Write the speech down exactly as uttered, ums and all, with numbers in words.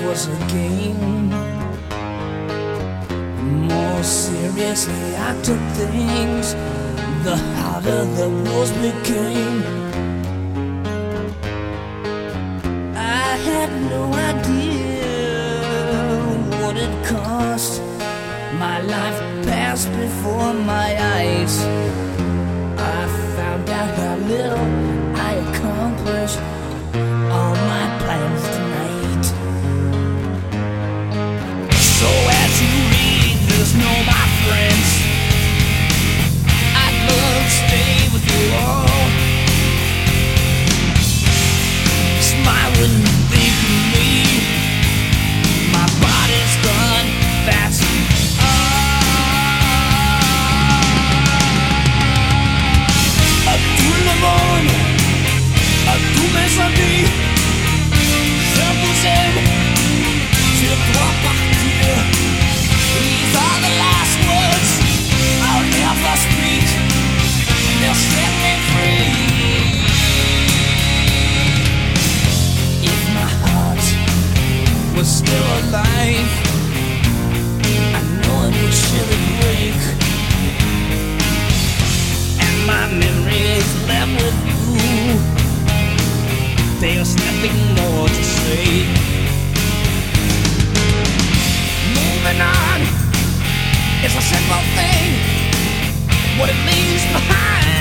was a game. The more seriously I took things, the harder the rules became. I had no idea what it cost. My life passed before my eyes. I found out how little I accomplished all my plans tonight. So as you read this, know my friends, I'd love to stay with you all. Smile when you think of me. My body's gone fast. À tout le monde, à tous mes amis, je vous aime, je dois partir. These are the last words I'll never speak. They'll set me free. If my heart was still alive, I know it would surely break. And my memories left with you, there's nothing more to say. Moving on is a simple thing. What it leaves behind